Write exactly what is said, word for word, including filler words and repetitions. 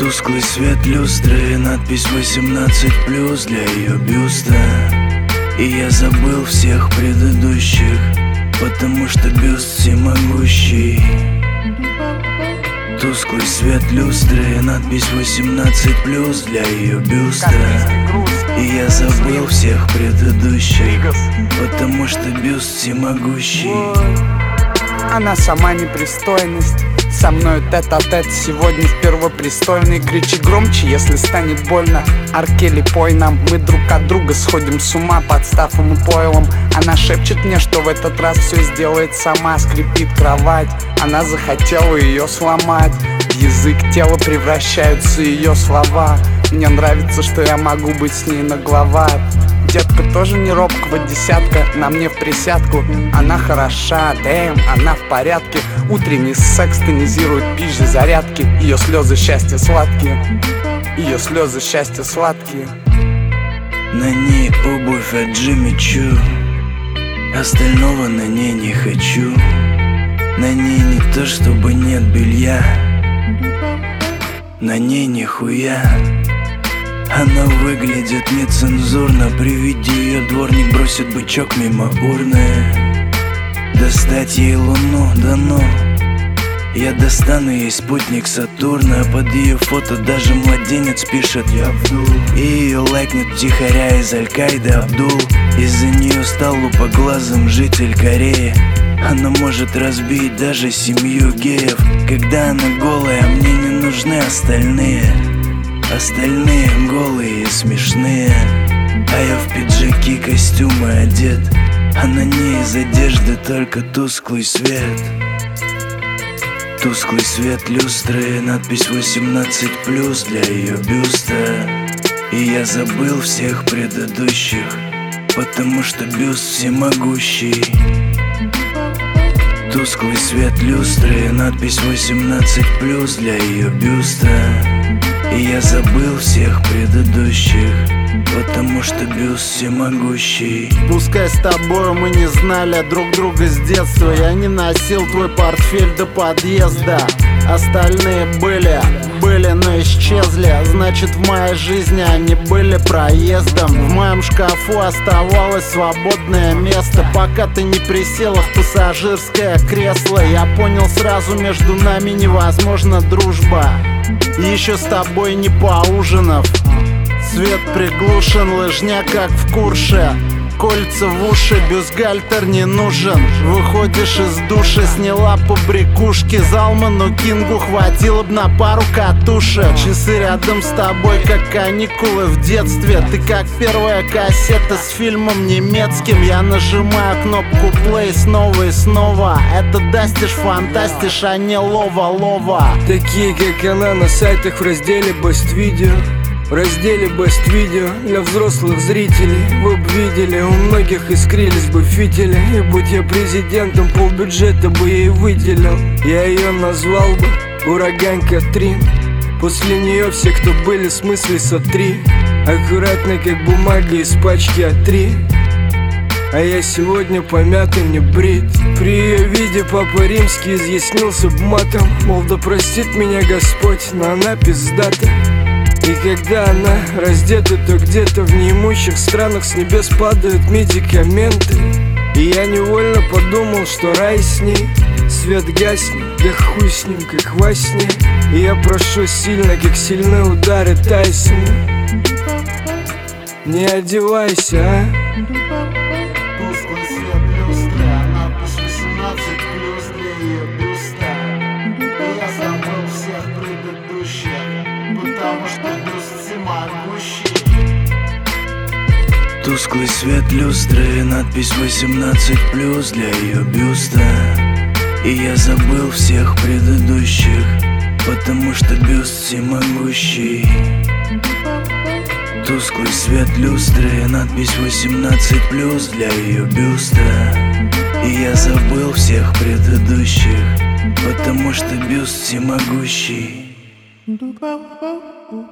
Тусклый свет люстры, надпись восемнадцать плюс для ее бюста. И я забыл всех предыдущих, потому что бюст всемогущий. Тусклый свет люстры, надпись восемнадцать плюс для ее бюста. И я забыл всех предыдущих, потому что бюст всемогущий. Она сама непристойность, со мною тет-а-тет сегодня в первопрестольной. Кричи громче, если станет больно. Аркели, пой нам, мы друг от друга сходим с ума под стафом и пойлом. Она шепчет мне, что в этот раз все сделает сама. Скрипит кровать, она захотела ее сломать. В язык тела превращаются ее слова. Мне нравится, что я могу быть с ней нагловат. Детка тоже не робкого десятка, на мне в присядку. Она хороша, дэм, она в порядке. Утренний секс тонизирует пищи зарядки. Ее слезы счастья сладкие, ее слезы счастья сладкие. На ней обувь от Джимми Чу, остального на ней не хочу. На ней не то чтобы нет белья, на ней нихуя. Она выглядит нецензурно, при виде ее дворник бросит бычок мимо урны. Достать ей луну, да ну. Я достану ей спутник Сатурна. Под ее фото даже младенец пишет «Я Абдул». И ее лайкнет втихаря из Аль-Каиды Абдул. Из-за нее стал лупоглазым житель Кореи. Она может разбить даже семью геев. Когда она голая, мне не нужны остальные. Остальные голые и смешные. А я в пиджаки, костюмы одет, а на ней из одежды только тусклый свет. Тусклый свет люстры, надпись восемнадцать плюс для ее бюста. И я забыл всех предыдущих, потому что бюст всемогущий. Тусклый свет люстры, надпись восемнадцать плюс для ее бюста. И я забыл всех предыдущих, потому что бюст всемогущий. Пускай с тобой мы не знали друг друга с детства. Я не носил твой портфель до подъезда. Остальные были, были, но исчезли. Значит, в моей жизни они были проездом. В моем шкафу оставалось свободное место, пока ты не присела в пассажирское кресло. Я понял сразу, между нами невозможна дружба. Еще с тобой не поужинав. Свет приглушен, лыжня как в Курше. Кольца в уши, бюстгальтер не нужен. Выходишь из души, сняла побрякушки. Залману Кингу хватило б на пару катушек. Часы рядом с тобой, как каникулы в детстве. Ты как первая кассета с фильмом немецким. Я нажимаю кнопку play снова и снова. Это дастишь, фантастиш, а не лова-лова. Такие как она на сайтах в разделе Best Video. В разделе Best Video для взрослых зрителей. Вы б видели, у многих искрились бы фитили. И будь я президентом, полбюджета бы ей выделил. Я ее назвал бы Ураган Катрин. После нее все, кто были, в смысле сотри. Аккуратно, как бумага из пачки а три. А я сегодня помятый, не брит. При ее виде папа римский изъяснился б матом. Мол, да простит меня Господь, но она пиздата. И когда она раздета, то где-то в неимущих странах с небес падают медикаменты. И я невольно подумал, что рай с ней. Свет гаснет, да хуй с ним, как во сне. И я прошу сильно, как сильны удары Тайсона. Не одевайся, а? Тусклый свет люстры, надпись восемнадцать плюс для ее бюста. И я забыл всех предыдущих, потому что бюст всемогущий. Тусклый свет люстры, надпись восемнадцать плюс для ее бюста. И я забыл всех предыдущих, потому что бюст всемогущий. Тусклый свет люстры, надпись восемнадцать плюс для ее бюста. И я забыл всех предыдущих, потому что бюст всемогущий.